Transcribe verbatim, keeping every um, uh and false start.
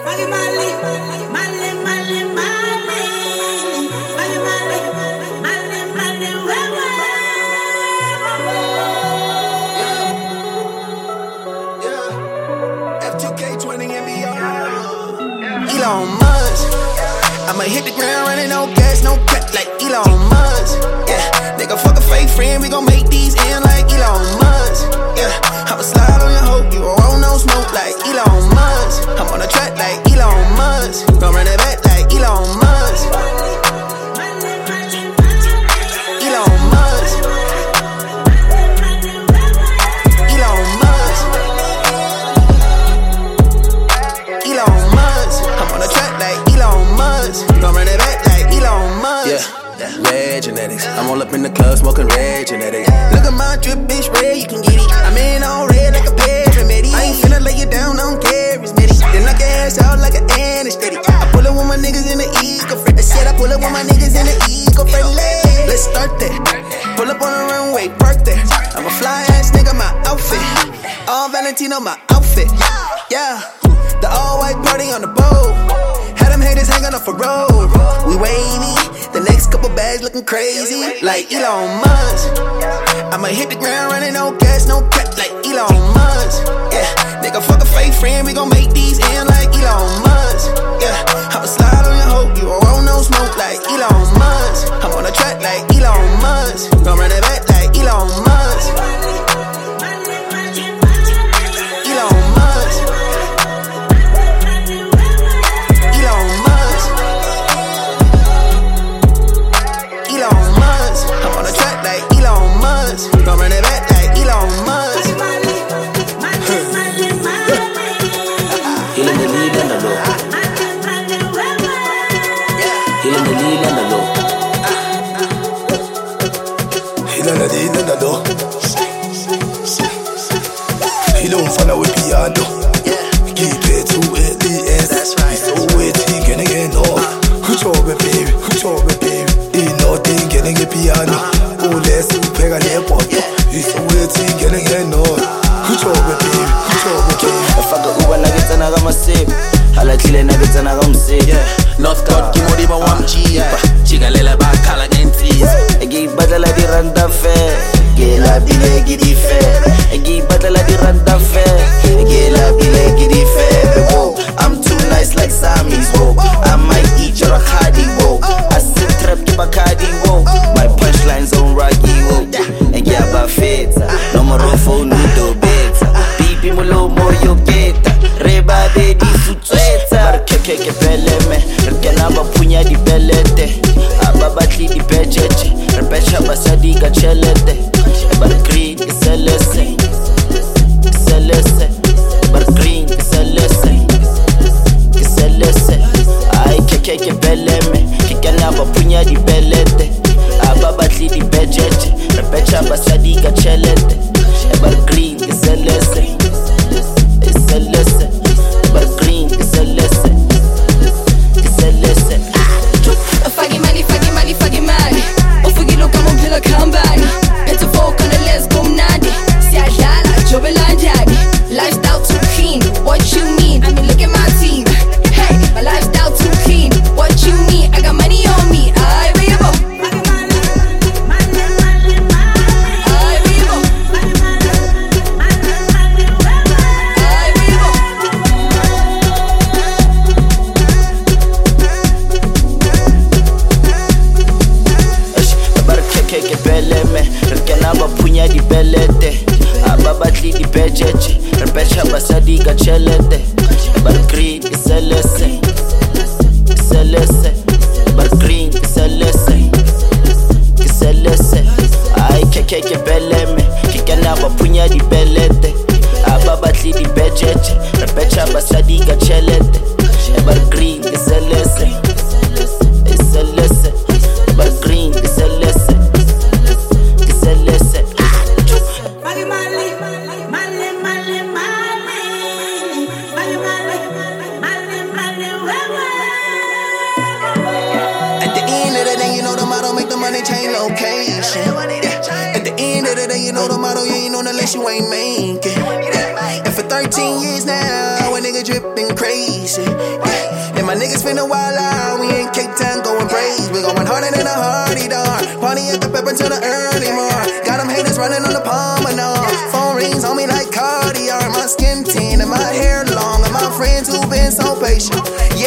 Elon Musk. I'ma hit the ground running, no gas, no cut like Elon Musk. Yeah, nigga, fuck a fake friend, we gon' make these end like Elon Musk. Yeah, I'ma slide on your hoe, you won't roll no smoke like Elon Musk. I'm on a track like Elon Musk, gon' run it back like Elon Musk. Elon Musk. Elon Musk. Elon Musk. I'm on a track like Elon Musk, gon' run it back like Elon Musk. Yeah, red genetics. I'm all up in the club smoking red genetics. Look at my drip, bitch, red, you can get it. I'm in all red like a paramedic. I ain't finna lay you down, don't care, it's medicine. Then knock your ass out like an anesthetic. I pull up with my niggas in the eco-friendly. I said I pull up with my niggas in the eco-friendly. Let's start there. Pull up on the runway, park there. I'm a fly ass nigga, my outfit. All Valentino, my outfit. Yeah, the all white party on the boat. Had them haters hanging off a road. We wavy, the next couple bags looking crazy like Elon Musk. I'ma hit the ground running, no gas, no cut like Elon Musk. Yeah, nigga, fuck a fake friend, we gon' make these end like Elon Musk. Yeah, I'ma slide on your hoe, you won't roll no smoke like Elon Musk. I'm on a track like Elon Musk, gon' run it back like Elon Musk. Elon Musk. Elon Musk. Elon Musk. I'm on a track like Elon Musk, gon' run it back like Elon Musk. Killing the lead and the low. Killing the lead and the low. Killing the lead and the low. He don't follow with piano. Keep it to it, the end. That's right. So we're thinking again, no. Good job, baby. Good job, baby. He not thinking again, piano. Oh, let's peg a airport. He's so we're thinking again, no. Good job, baby. Good job, baby. If I go Uber, nuggets and I got my sip. I like chillin' nuggets and I got my sip. North Coast, Kimodiba, one cheap. Chigalela, Bakala, and teas. I give battle at the random fair. Get la bile, get it fair. I give battle at the random fair. Get la bile, get it fair. Whoa, I'm too nice like Sammy's. Whoa, I might eat your Akadi. Whoa, I sit trap, keep a cardi. Whoa, my punchlines on Rocky. Whoa, and get about fit. No more phone, no beta. Bibi mulo mo yo geta. Reba de di sutsweta. Barkeke ke beleme. Rkena ba punya di belete. Ababatli di bejeje. Repecha basadi ga chelete. Bar green is a lesson. It's a lesson. Bar green is a lesson. It's a lesson. Ay keke ke beleme. Kikena ba punya di belete. Ababatli di bejeje. Repecha basadi ga chelete. Bar green is a lesson. It's a lesson. Bar green is a lesson. It's a lesson. Faggy money, faggy money, faggy money. Ufugilo kama mpila kambani. Pete folk on the let's go nadi. Siyadlala, jobelandadi. Lifestyle too clean, what you mean? I mean look at my team. Hey, my lifestyle too clean, what you mean? I got money on me, I real. Di belete, ababatli di bejeje, repecha basadi ga chelete. Bar green is a lesson, it's a lesson. Bar green is a lesson, it's a lesson. Ay keke ke beleme, kikana ba punya di belete, ababatli di bejeje, repecha basadi ga chelete. Bar green is a lesson, it's a lesson. Bar green is a lesson, it's a lesson. At the end of the day, you know the motto, make the money change location. Yeah. At the end of the day, you know the motto, you ain't on the list, you ain't make it. Yeah. And for thirteen years now, a nigga drippin' crazy. And my niggas finna wild out, we in Cape Town going brave. We going harder than a hardy dog. Party at the pepper till the early morn. Got them haters running on the promenade. Phone rings on me like Cartier. My skin tan and my hair long. And my friends who been so patient.